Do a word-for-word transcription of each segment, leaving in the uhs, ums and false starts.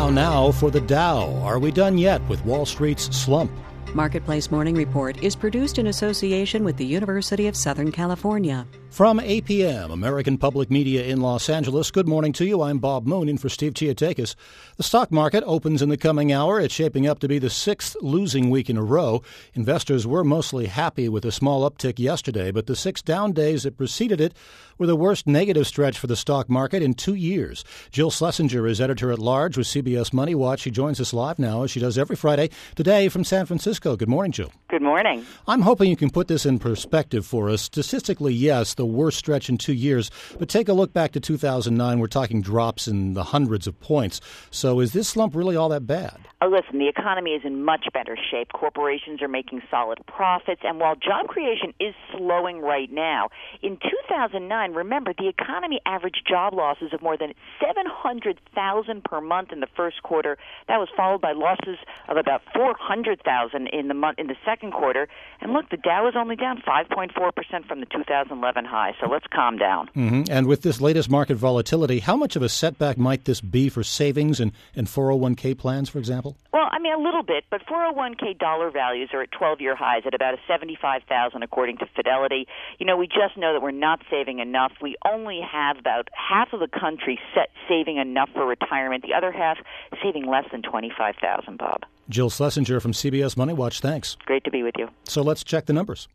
Now, now for the Dow. Are we done yet with Wall Street's slump? Marketplace Morning Report is produced in association with the University of Southern California. From A P M, American Public Media in Los Angeles, good morning to you. I'm Bob Moon in for Steve Chiatakis. The stock market opens in the coming hour. It's shaping up to be the sixth losing week in a row. Investors were mostly happy with a small uptick yesterday, but the six down days that preceded it were the worst negative stretch for the stock market in two years. Jill Schlesinger is editor-at-large with C B S Money Watch. She joins us live now, as she does every Friday, today from San Francisco. Good morning, Jill. Good morning. I'm hoping you can put this in perspective for us. Statistically, yes, the worst stretch in two years, but take a look back to two thousand nine. We're talking drops in the hundreds of points. So is this slump really all that bad? Oh, listen, the economy is in much better shape. Corporations are making solid profits, and while job creation is slowing right now, in two thousand nine, remember, the economy averaged job losses of more than seven hundred thousand per month in the first quarter. That was followed by losses of about four hundred thousand in the month in the second quarter. And look, the Dow is only down five point four percent from the two thousand eleven high, so let's calm down. Mm-hmm. And with this latest market volatility, how much of a setback might this be for savings and, and four oh one k plans, for example? Well, I mean, a little bit, but four oh one k dollar values are at twelve-year highs at about seventy-five thousand according to Fidelity. You know, we just know that we're not saving enough. We only have about half of the country set saving enough for retirement, the other half saving less than twenty-five thousand, Bob. Jill Schlesinger from C B S Money Watch, thanks. Great to be with you. So let's check the numbers.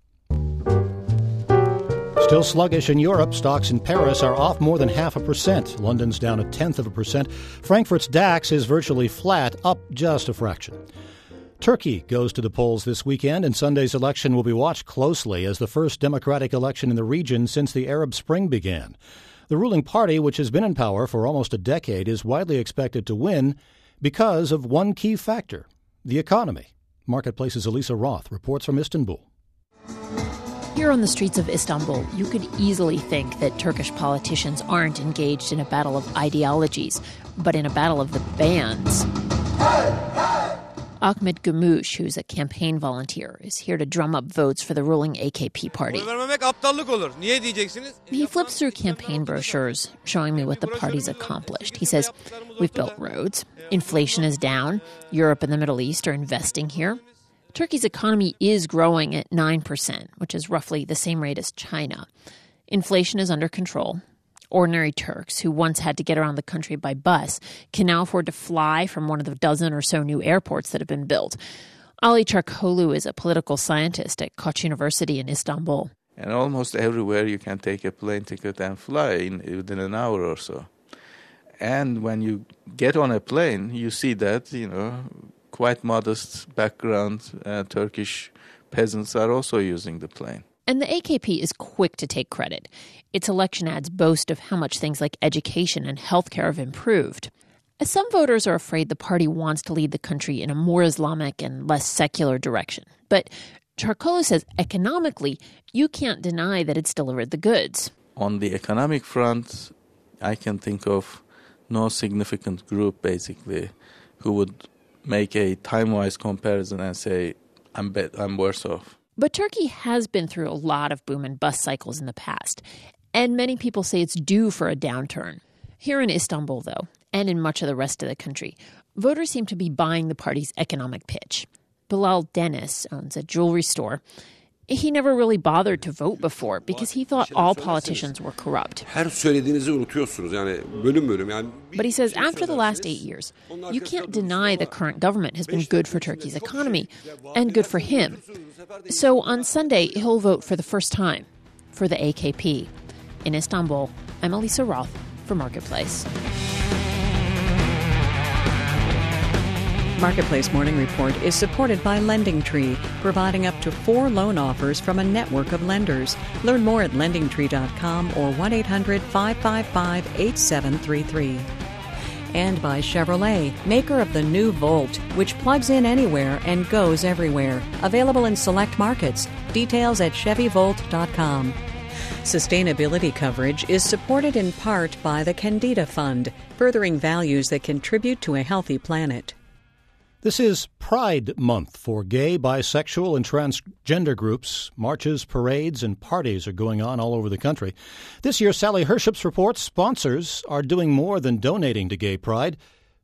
Still sluggish in Europe. Stocks in Paris are off more than half a percent. London's down a tenth of a percent. Frankfurt's DAX is virtually flat, up just a fraction. Turkey goes to the polls this weekend, and Sunday's election will be watched closely as the first democratic election in the region since the Arab Spring began. The ruling party, which has been in power for almost a decade, is widely expected to win because of one key factor, the economy. Marketplace's Elisa Roth reports from Istanbul. Here on the streets of Istanbul, you could easily think that Turkish politicians aren't engaged in a battle of ideologies, but in a battle of the bands. Ahmet Gümüş, who's a campaign volunteer, is here to drum up votes for the ruling A K P party. He flips through campaign brochures, showing me what the party's accomplished. He says, we've built roads, inflation is down, Europe and the Middle East are investing here. Turkey's economy is growing at nine percent, which is roughly the same rate as China. Inflation is under control. Ordinary Turks, who once had to get around the country by bus, can now afford to fly from one of the dozen or so new airports that have been built. Ali Çarkoğlu is a political scientist at Koç University in Istanbul. And almost everywhere you can take a plane ticket and fly in, within an hour or so. And when you get on a plane, you see that, you know, quite modest background uh, Turkish peasants are also using the plane. And the A K P is quick to take credit. Its election ads boast of how much things like education and healthcare have improved. As some voters are afraid the party wants to lead the country in a more Islamic and less secular direction. But Çarkoğlu says economically, you can't deny that it's delivered the goods. On the economic front, I can think of no significant group, basically, who would make a time-wise comparison and say, I'm bet I'm worse off. But Turkey has been through a lot of boom and bust cycles in the past, and many people say it's due for a downturn. Here in Istanbul, though, and in much of the rest of the country, voters seem to be buying the party's economic pitch. Bilal Deniz owns a jewelry store. He never really bothered to vote before because he thought all politicians were corrupt. But he says after the last eight years, you can't deny the current government has been good for Turkey's economy and good for him. So on Sunday, he'll vote for the first time for the A K P. In Istanbul, I'm Elisa Roth for Marketplace. Marketplace Morning Report is supported by LendingTree, providing up to four loan offers from a network of lenders. Learn more at lending tree dot com or one eight hundred five five five eight seven three three. And by Chevrolet, maker of the new Volt, which plugs in anywhere and goes everywhere. Available in select markets. Details at chevy volt dot com. Sustainability coverage is supported in part by the Candida Fund, furthering values that contribute to a healthy planet. This is Pride Month for gay, bisexual, and transgender groups. Marches, parades, and parties are going on all over the country. This year, Sally Herships reports sponsors are doing more than donating to Gay Pride.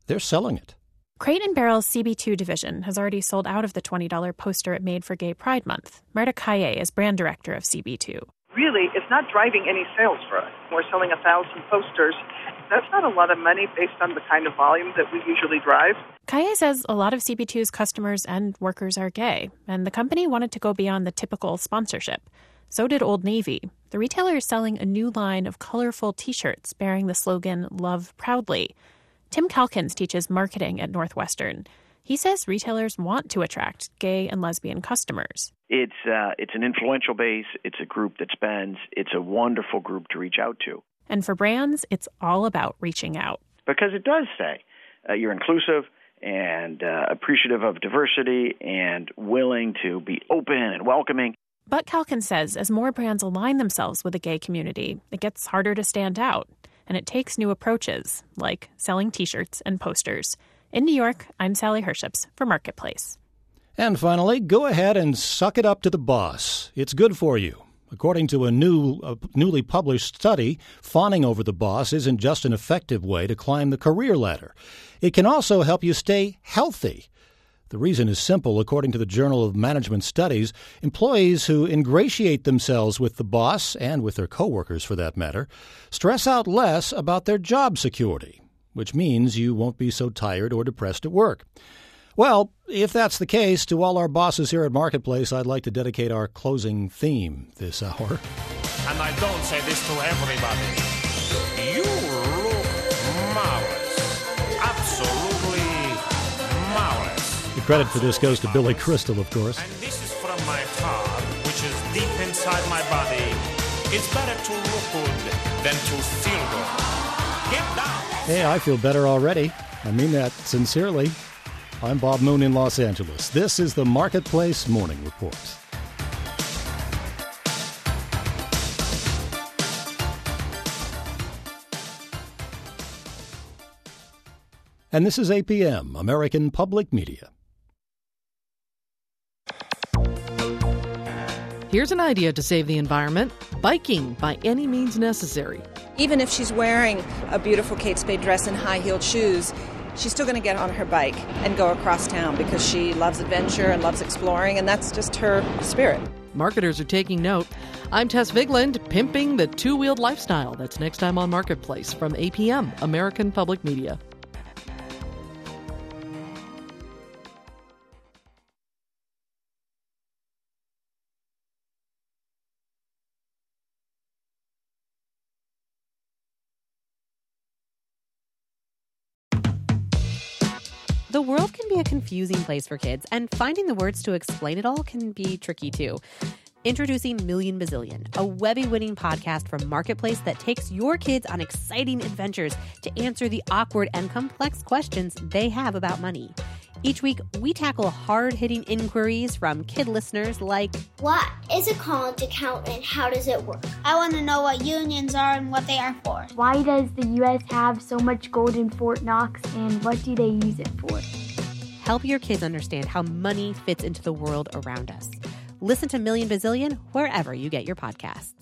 they're selling it. Crate and Barrel's C B two division has already sold out of the twenty dollars poster it made for Gay Pride Month. Marta Kaye is brand director of C B two. Really, it's not driving any sales for us. We're selling a thousand posters. That's not a lot of money based on the kind of volume that we usually drive. Kaye says a lot of C B two's customers and workers are gay, and the company wanted to go beyond the typical sponsorship. So did Old Navy. The retailer is selling a new line of colorful T-shirts bearing the slogan, Love Proudly. Tim Calkins teaches marketing at Northwestern. He says retailers want to attract gay and lesbian customers. It's uh, it's an influential base. It's a group that spends. It's a wonderful group to reach out to. And for brands, it's all about reaching out. Because it does say uh, you're inclusive and uh, appreciative of diversity and willing to be open and welcoming. But Calkins says as more brands align themselves with the gay community, it gets harder to stand out. And it takes new approaches, like selling T-shirts and posters. In New York, I'm Sally Herships for Marketplace. And finally, go ahead and suck it up to the boss. It's good for you. According to a new, a newly published study, fawning over the boss isn't just an effective way to climb the career ladder. It can also help you stay healthy. The reason is simple. According to the Journal of Management Studies, employees who ingratiate themselves with the boss, and with their coworkers for that matter, stress out less about their job security, which means you won't be so tired or depressed at work. Well, if that's the case, to all our bosses here at Marketplace, I'd like to dedicate our closing theme this hour. And I don't say this to everybody. You look marvelous. Absolutely marvelous. The credit for this goes to Billy Crystal, of course. And this is from my heart, which is deep inside my body. It's better to look good than to feel good. Get down. Hey, I feel better already. I mean that sincerely. I'm Bob Moon in Los Angeles. This is the Marketplace Morning Report. And this is A P M, American Public Media. Here's an idea to save the environment: biking by any means necessary. Even if she's wearing a beautiful Kate Spade dress and high-heeled shoes, she's still going to get on her bike and go across town because she loves adventure and loves exploring, and that's just her spirit. Marketers are taking note. I'm Tess Vigland, pimping the two-wheeled lifestyle. That's next time on Marketplace from A P M, American Public Media. The world can be a confusing place for kids, and finding the words to explain it all can be tricky too. Introducing Million Bazillion, a Webby-winning podcast from Marketplace that takes your kids on exciting adventures to answer the awkward and complex questions they have about money. Each week, we tackle hard-hitting inquiries from kid listeners like, what is a college account and how does it work? I want to know what unions are and what they are for. Why does the U S have so much gold in Fort Knox, and what do they use it for? Help your kids understand how money fits into the world around us. Listen to Million Bazillion wherever you get your podcasts.